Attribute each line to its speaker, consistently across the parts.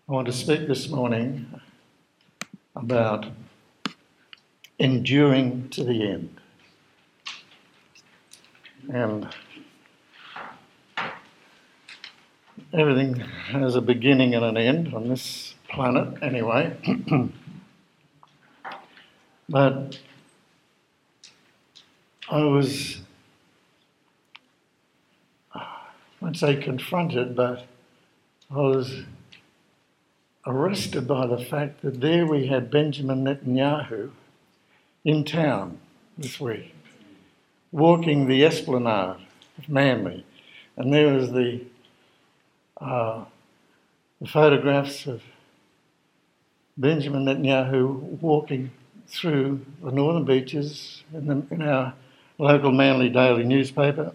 Speaker 1: I want to speak this morning about enduring to the end. And everything has a beginning and an end on this planet anyway. But I was, I won't say confronted, but I was arrested by the fact that there we had Benjamin Netanyahu in town this week, walking the esplanade of Manly. And there was the photographs of Benjamin Netanyahu walking through the northern beaches in our local Manly daily newspaper,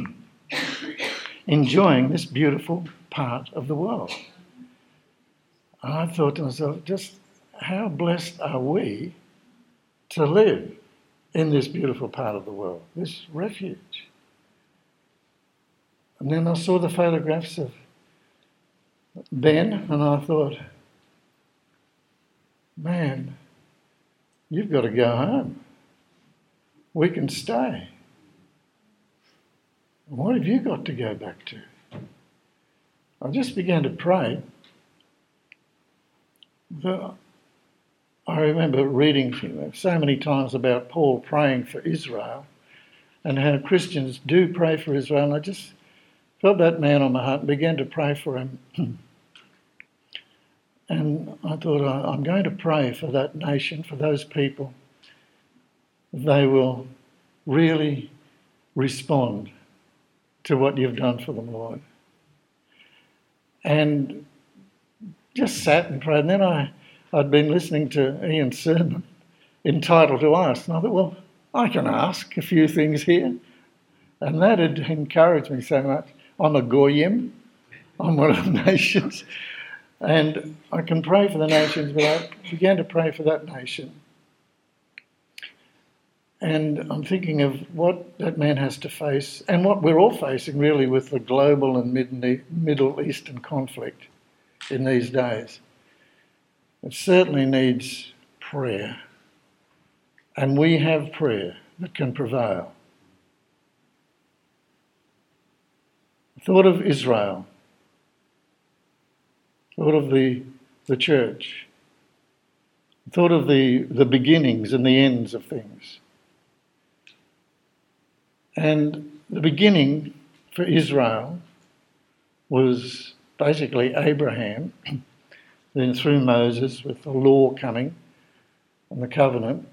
Speaker 1: enjoying this beautiful part of the world. And I thought to myself, just how blessed are we to live in this beautiful part of the world, this refuge. And then I saw the photographs of Ben, and I thought, man, you've got to go home. We can stay. What have you got to go back to? I just began to pray. I remember reading so many times about Paul praying for Israel and how Christians do pray for Israel. And I just felt that man on my heart and began to pray for him. And I thought, I'm going to pray for that nation, for those people. They will really respond to what you've done for them, Lord. And just sat and prayed. And then I'd been listening to Ian's sermon entitled to Ask. And I thought, well, I can ask a few things here. And that had encouraged me so much. I'm a Goyim. I'm one of the nations. And I can pray for the nations, but I began to pray for that nation. And I'm thinking of what that man has to face and what we're all facing really with the global and Middle Eastern conflict in these days. It certainly needs prayer. And we have prayer that can prevail. I thought of Israel. Thought of the church. Thought of the beginnings and the ends of things. And the beginning for Israel was basically Abraham, then through Moses with the law coming and the covenant.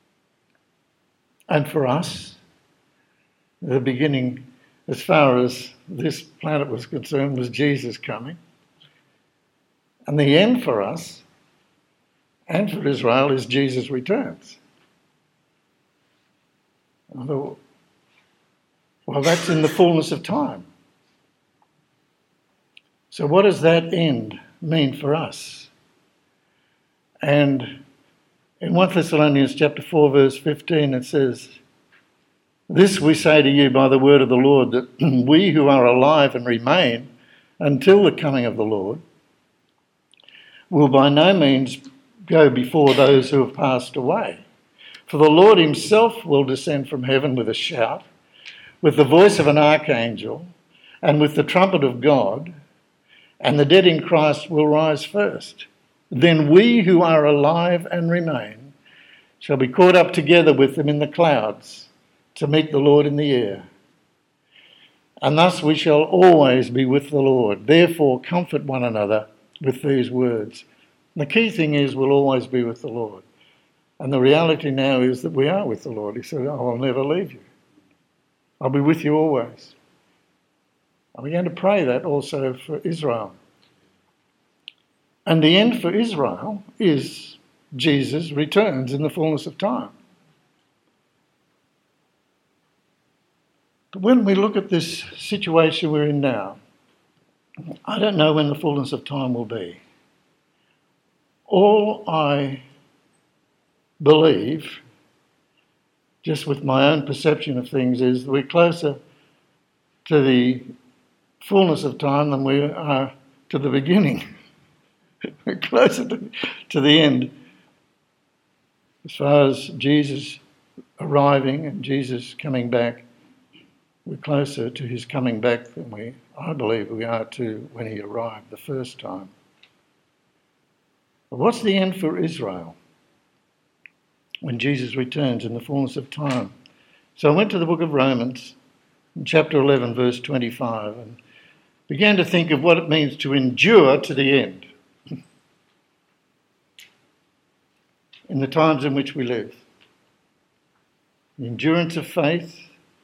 Speaker 1: And for us, the beginning, as far as this planet was concerned, was Jesus coming. And the end for us and for Israel is Jesus returns. I thought, well, that's in the fullness of time. So what does that end mean for us? And in 1 Thessalonians chapter 4, verse 15, it says, "This we say to you by the word of the Lord, that we who are alive and remain until the coming of the Lord will by no means go before those who have passed away. For the Lord himself will descend from heaven with a shout, with the voice of an archangel, and with the trumpet of God, and the dead in Christ will rise first. Then we who are alive and remain shall be caught up together with them in the clouds to meet the Lord in the air. And thus we shall always be with the Lord. Therefore comfort one another with these words." The key thing is we'll always be with the Lord. And the reality now is that we are with the Lord. He said, I will never leave you. I'll be with you always. I began to pray that also for Israel. And the end for Israel is Jesus returns in the fullness of time. But when we look at this situation we're in now, I don't know when the fullness of time will be. All I believe, just with my own perception of things, is that we're closer to the fullness of time than we are to the beginning. We're closer to the end. As far as Jesus arriving and Jesus coming back, we're closer to his coming back than I believe we are to when he arrived the first time. But what's the end for Israel when Jesus returns in the fullness of time? So I went to the book of Romans, in chapter 11, verse 25, and began to think of what it means to endure to the end in the times in which we live. The endurance of faith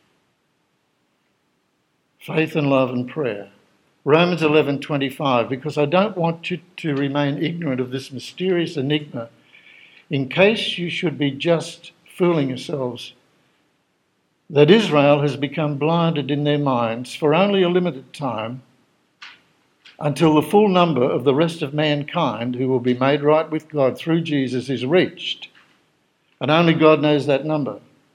Speaker 1: and love and prayer. Romans 11:25, because I don't want you to remain ignorant of this mysterious enigma, in case you should be just fooling yourselves, that Israel has become blinded in their minds for only a limited time, until the full number of the rest of mankind who will be made right with God through Jesus is reached. And only God knows that number.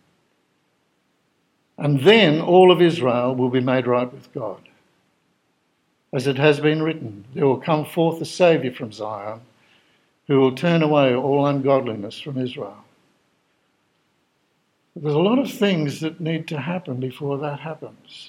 Speaker 1: And then all of Israel will be made right with God. As it has been written, there will come forth a Saviour from Zion who will turn away all ungodliness from Israel. There's a lot of things that need to happen before that happens.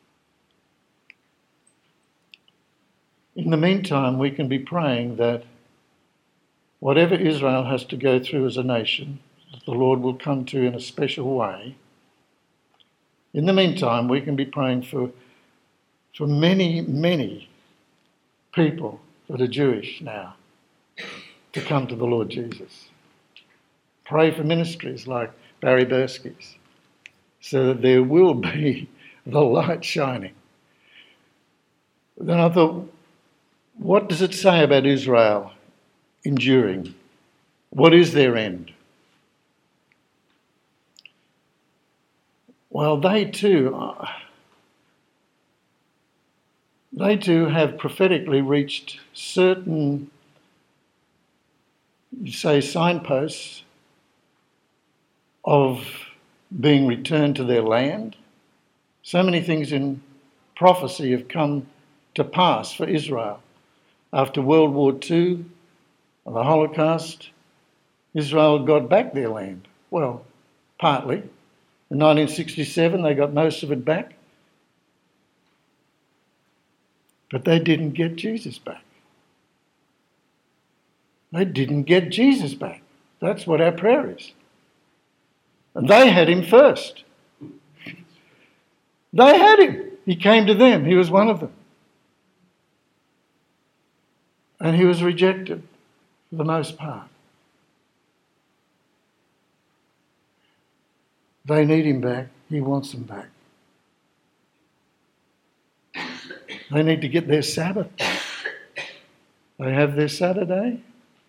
Speaker 1: In the meantime, we can be praying that whatever Israel has to go through as a nation, that the Lord will come to in a special way. In the meantime, we can be praying for many, many people that are Jewish now to come to the Lord Jesus. Pray for ministries like Barry Bursky's, so that there will be the light shining. Then I thought, what does it say about Israel enduring? What is their end? Well, they too have prophetically reached certain, you say, signposts of being returned to their land. So many things in prophecy have come to pass for Israel. After World War II, and the Holocaust, Israel got back their land. Well, partly. In 1967, they got most of it back. But they didn't get Jesus back. They didn't get Jesus back. That's what our prayer is. And they had him first. They had him. He came to them. He was one of them. And he was rejected for the most part. They need him back. He wants them back. They need to get their Sabbath back. They have their Saturday.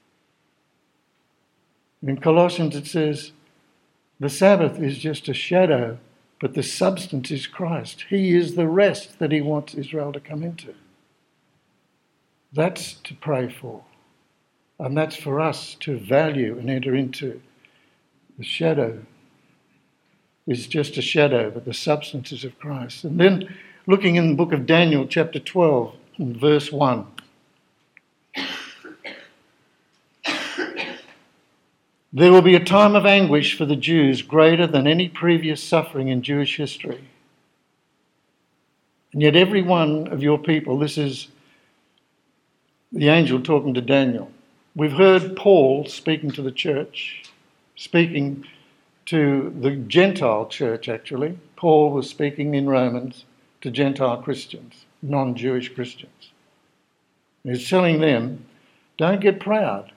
Speaker 1: In Colossians it says, the Sabbath is just a shadow, but the substance is Christ. He is the rest that he wants Israel to come into. That's to pray for. And that's for us to value and enter into. The shadow is just a shadow, but the substance is of Christ. And then looking in the book of Daniel, chapter 12, and verse 1. There will be a time of anguish for the Jews greater than any previous suffering in Jewish history. And yet every one of your people, this is the angel talking to Daniel. We've heard Paul speaking to the church, speaking to the Gentile church actually. Paul was speaking in Romans to Gentile Christians, non-Jewish Christians. He's telling them, don't get proud.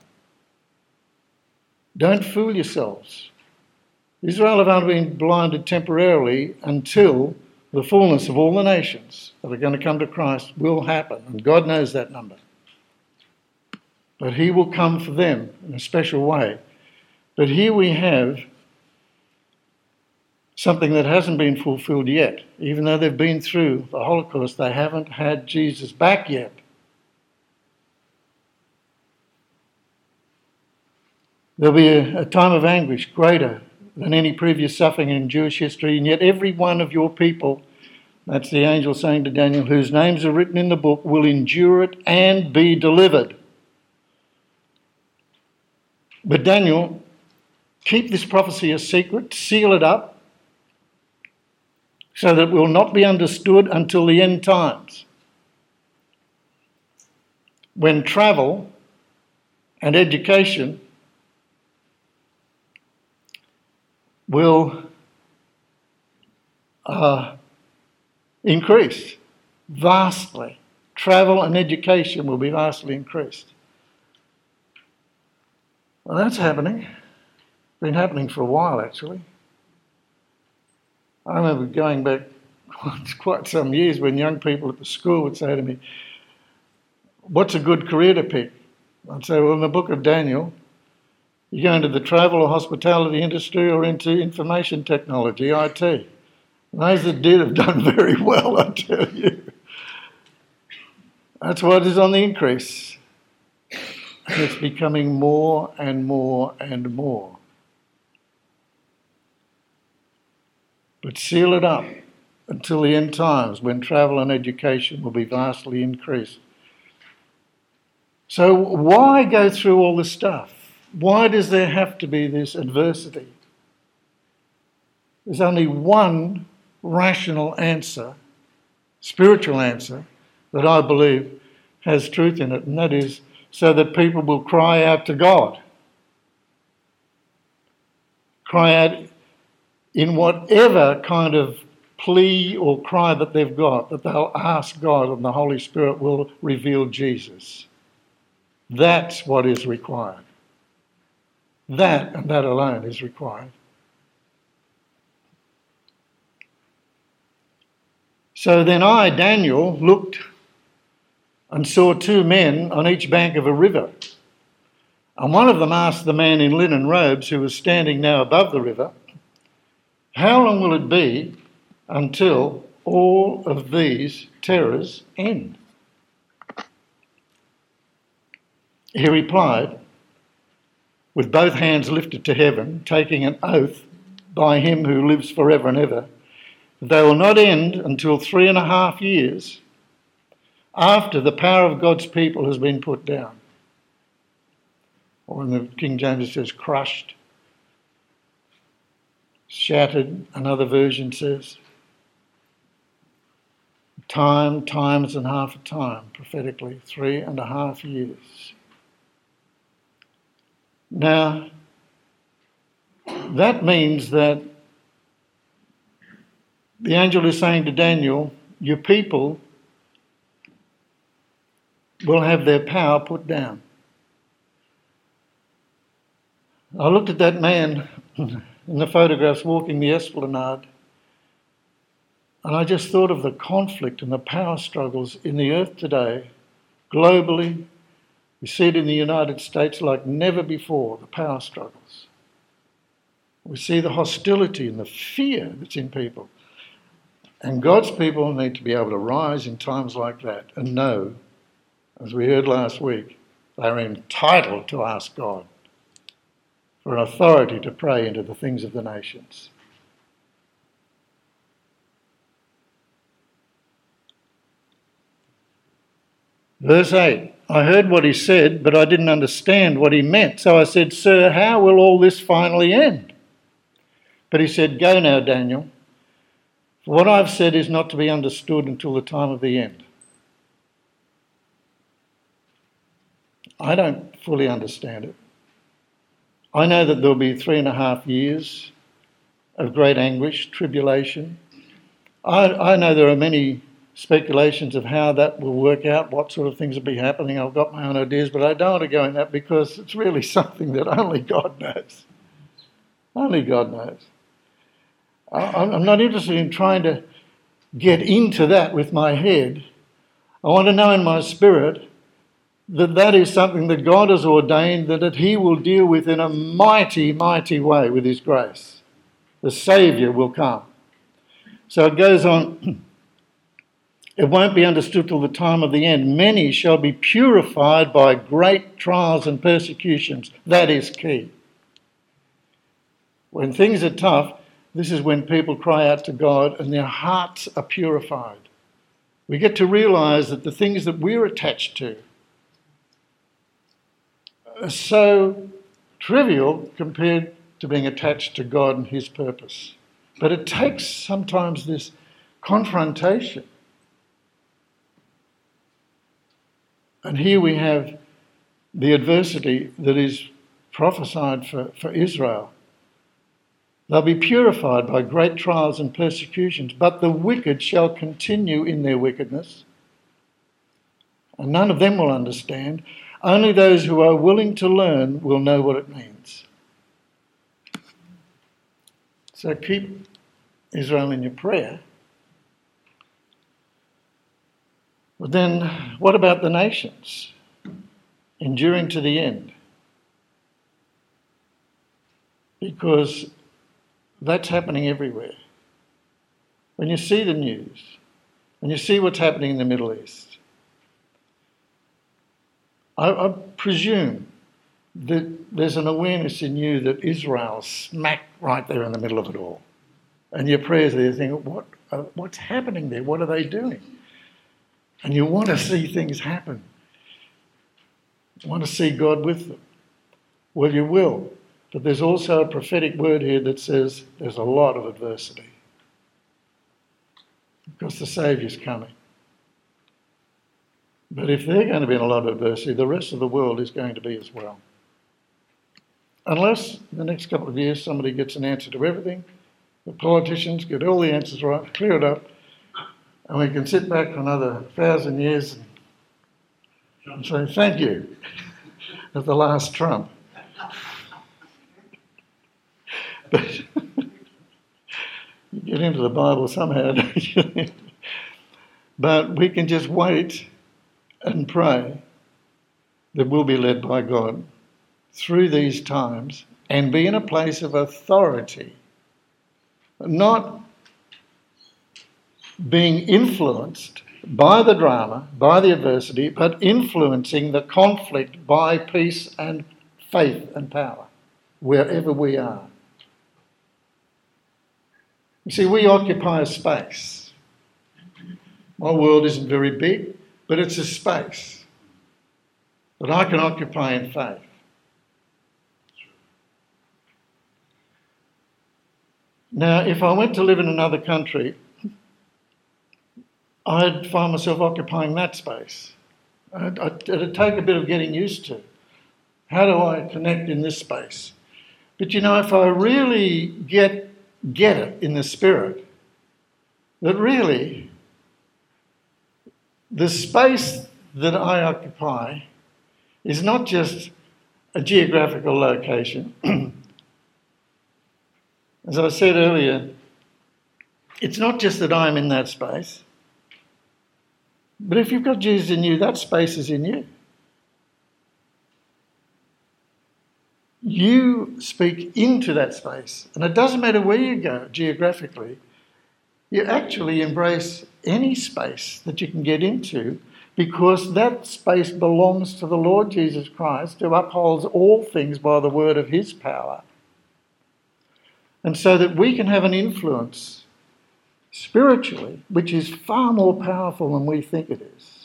Speaker 1: Don't fool yourselves. Israel have only been blinded temporarily until the fullness of all the nations that are going to come to Christ will happen. And God knows that number. But he will come for them in a special way. But here we have something that hasn't been fulfilled yet. Even though they've been through the Holocaust, they haven't had Jesus back yet. There'll be a time of anguish greater than any previous suffering in Jewish history, and yet every one of your people, that's the angel saying to Daniel, whose names are written in the book, will endure it and be delivered. But Daniel, keep this prophecy a secret, seal it up, so that it will not be understood until the end times, when travel and education will increase vastly. Travel and education will be vastly increased. Well, that's happening. Been happening for a while, actually. I remember going back quite some years when young people at the school would say to me, "What's a good career to pick?" I'd say, "Well, in the book of Daniel, you go into the travel or hospitality industry or into information technology, IT." And those that did have done very well, I tell you. That's what is on the increase. And it's becoming more and more and more. But seal it up until the end times, when travel and education will be vastly increased. So why go through all this stuff? Why does there have to be this adversity? There's only one rational answer, spiritual answer, that I believe has truth in it, and that is so that people will cry out to God. Cry out in whatever kind of plea or cry that they've got, that they'll ask God and the Holy Spirit will reveal Jesus. That's what is required. That and that alone is required. So then I, Daniel, looked and saw two men on each bank of a river. And one of them asked the man in linen robes who was standing now above the river, "How long will it be until all of these terrors end?" He replied, with both hands lifted to heaven, taking an oath by him who lives forever and ever, that they will not end until 3.5 years after the power of God's people has been put down. Or in the King James it says crushed, shattered, another version says. Times and half a time, prophetically, 3.5 years. Now, that means that the angel is saying to Daniel, your people will have their power put down. I looked at that man in the photographs walking the esplanade, and I just thought of the conflict and the power struggles in the earth today, globally. We see it in the United States like never before, the power struggles. We see the hostility and the fear that's in people. And God's people need to be able to rise in times like that and know, as we heard last week, they are entitled to ask God for an authority to pray into the things of the nations. Verse 8, I heard what he said, but I didn't understand what he meant. So I said, Sir, how will all this finally end? But he said, Go now, Daniel. For what I've said is not to be understood until the time of the end. I don't fully understand it. I know that there'll be 3.5 years of great anguish, tribulation. I know there are many speculations of how that will work out, what sort of things will be happening. I've got my own ideas, but I don't want to go in that because it's really something that only God knows. Only God knows. I'm not interested in trying to get into that with my head. I want to know in my spirit that that is something that God has ordained, that he will deal with in a mighty, mighty way with his grace. The Saviour will come. So it goes on. It won't be understood till the time of the end. Many shall be purified by great trials and persecutions. That is key. When things are tough, this is when people cry out to God and their hearts are purified. We get to realise that the things that we're attached to are so trivial compared to being attached to God and his purpose. But it takes sometimes this confrontation. And here we have the adversity that is prophesied for Israel. They'll be purified by great trials and persecutions, but the wicked shall continue in their wickedness, and none of them will understand. Only those who are willing to learn will know what it means. So keep Israel in your prayer. But then what about the nations? Enduring to the end. Because that's happening everywhere. When you see the news, when you see what's happening in the Middle East, I presume that there's an awareness in you that Israel's smack right there in the middle of it all. And your prayers there, you think, what's happening there? What are they doing? And you want to see things happen. You want to see God with them. Well, you will. But there's also a prophetic word here that says there's a lot of adversity. Because the Saviour's coming. But if they're going to be in a lot of adversity, the rest of the world is going to be as well. Unless in the next couple of years somebody gets an answer to everything, the politicians get all the answers right, clear it up, and we can sit back for another 1,000 years and say, thank you, at the last Trump. But you get into the Bible somehow, don't you? But we can just wait and pray that we'll be led by God through these times and be in a place of authority, not being influenced by the drama, by the adversity, but influencing the conflict by peace and faith and power, wherever we are. You see, we occupy a space. My world isn't very big, but it's a space that I can occupy in faith. Now, if I went to live in another country, I'd find myself occupying that space. It'd take a bit of getting used to. How do I connect in this space? But you know, if I really get it in the spirit, that really the space that I occupy is not just a geographical location. As I said earlier, it's not just that I'm in that space, but if you've got Jesus in you, that space is in you. You speak into that space, and it doesn't matter where you go geographically, you actually embrace any space that you can get into, because that space belongs to the Lord Jesus Christ, who upholds all things by the word of his power. And so that we can have an influence spiritually, which is far more powerful than we think it is.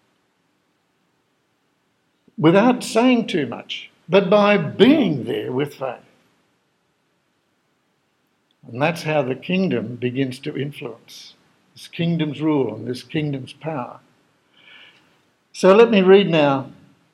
Speaker 1: Without saying too much, but by being there with faith. And that's how the kingdom begins to influence. This kingdom's rule and this kingdom's power. So let me read now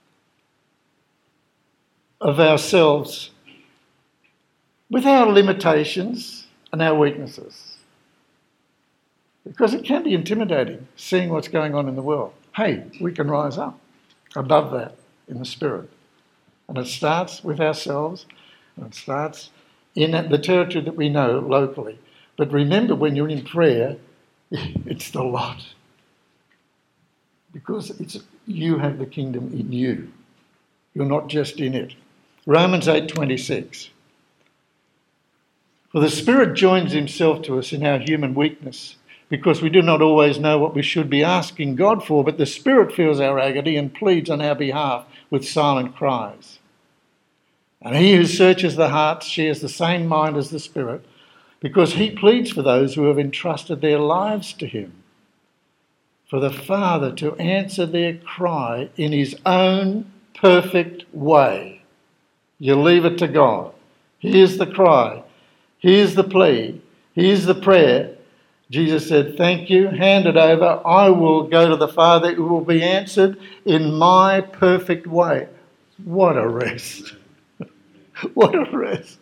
Speaker 1: of ourselves with our limitations and our weaknesses. Because it can be intimidating seeing what's going on in the world. Hey, we can rise up above that in the spirit. And it starts with ourselves, and it starts in the territory that we know locally. But remember, when you're in prayer, it's the lot. Because you have the kingdom in you. You're not just in it. Romans 8:26. For the Spirit joins himself to us in our human weakness, because we do not always know what we should be asking God for, but the Spirit feels our agony and pleads on our behalf with silent cries. And he who searches the hearts shares the same mind as the Spirit, because he pleads for those who have entrusted their lives to him, for the Father to answer their cry in his own perfect way. You leave it to God. Here's the cry. Here's the plea. Here's the prayer. Jesus said, thank you, hand it over. I will go to the Father. It will be answered in my perfect way. What a rest. What a rest.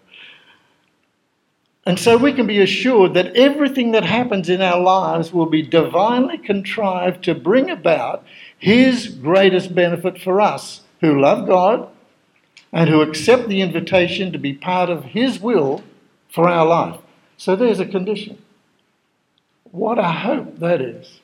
Speaker 1: And so we can be assured that everything that happens in our lives will be divinely contrived to bring about his greatest benefit for us who love God and who accept the invitation to be part of his will for our life. So there's a condition. What a hope that is.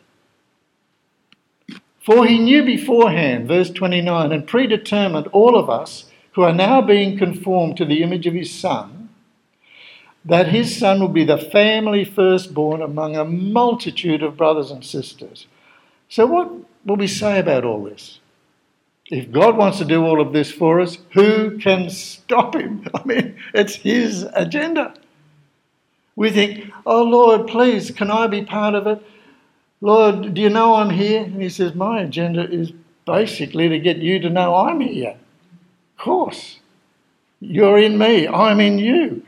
Speaker 1: For he knew beforehand, verse 29, and predetermined all of us who are now being conformed to the image of his Son, that his Son will be the family firstborn among a multitude of brothers and sisters. So what will we say about all this? If God wants to do all of this for us, who can stop him? I mean, it's his agenda. We think, oh Lord, please, can I be part of it? Lord, do you know I'm here? And he says, my agenda is basically to get you to know I'm here. Of course. You're in me, I'm in you.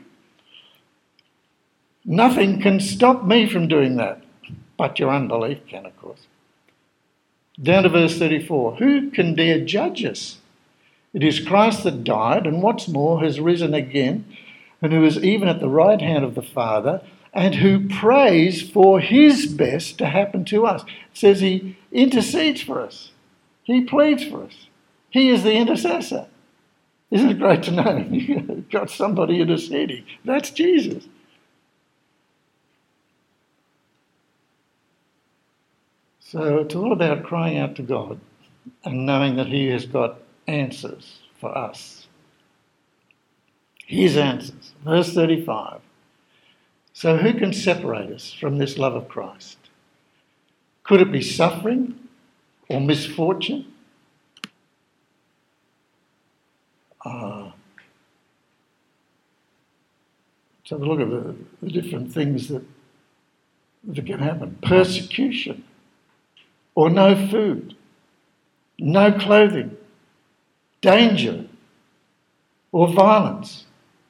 Speaker 1: Nothing can stop me from doing that. But your unbelief can, of course. Down to verse 34. Who can dare judge us? It is Christ that died, and what's more, has risen again, and who is even at the right hand of the Father, and who prays for his best to happen to us. It says he intercedes for us. He pleads for us. He is the intercessor. Isn't it great to know you've got somebody interceding? That's Jesus. So it's all about crying out to God and knowing that he has got answers for us. His answers. Verse 35. So who can separate us from this love of Christ? Could it be suffering or misfortune? Let's have a look at the different things that can happen. Persecution, or no food, no clothing, danger, or violence.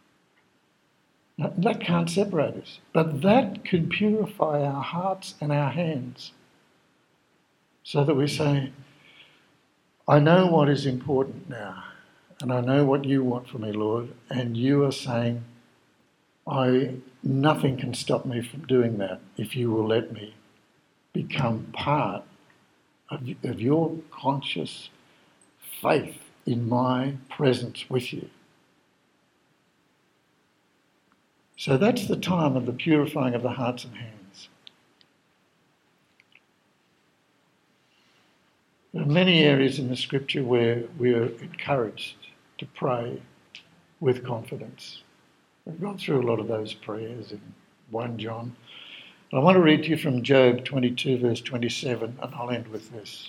Speaker 1: That can't separate us, but that can purify our hearts and our hands so that we say, I know what is important now, and I know what you want from me, Lord, and you are saying, nothing can stop me from doing that if you will let me become part of your conscious faith in my presence with you. So that's the time of the purifying of the hearts and hands. There are many areas in the scripture where we are encouraged to pray with confidence. We've gone through a lot of those prayers in 1 John. I want to read to you from Job 22, verse 27, and I'll end with this.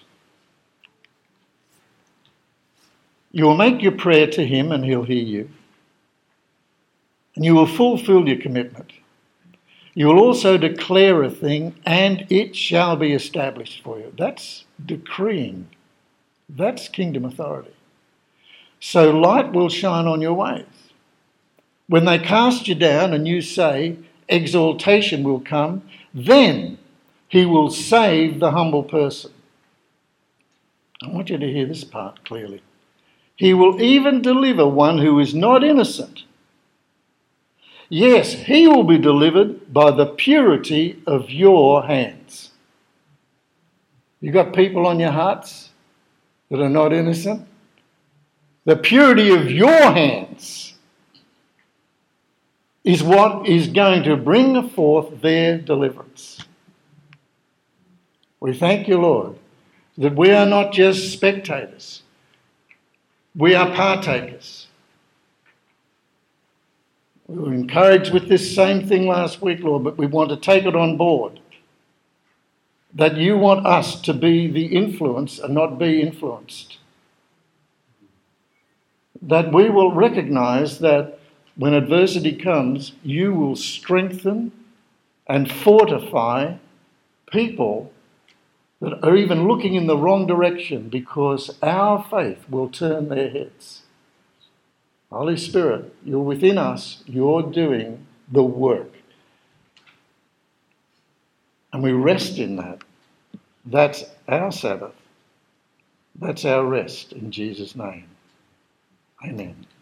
Speaker 1: You will make your prayer to him and he'll hear you. And you will fulfill your commitment. You will also declare a thing and it shall be established for you. That's decreeing. That's kingdom authority. So light will shine on your ways. When they cast you down and you say, exaltation will come, then he will save the humble person. I want you to hear this part clearly. He will even deliver one who is not innocent. Yes, he will be delivered by the purity of your hands. You got people on your hearts that are not innocent? The purity of your hands is what is going to bring forth their deliverance. We thank you, Lord, that we are not just spectators. We are partakers. We were encouraged with this same thing last week, Lord, but we want to take it on board. That you want us to be the influence and not be influenced. That we will recognise that when adversity comes, you will strengthen and fortify people that are even looking in the wrong direction because our faith will turn their heads. Holy Spirit, you're within us, you're doing the work. And we rest in that. That's our Sabbath. That's our rest in Jesus' name. Amen.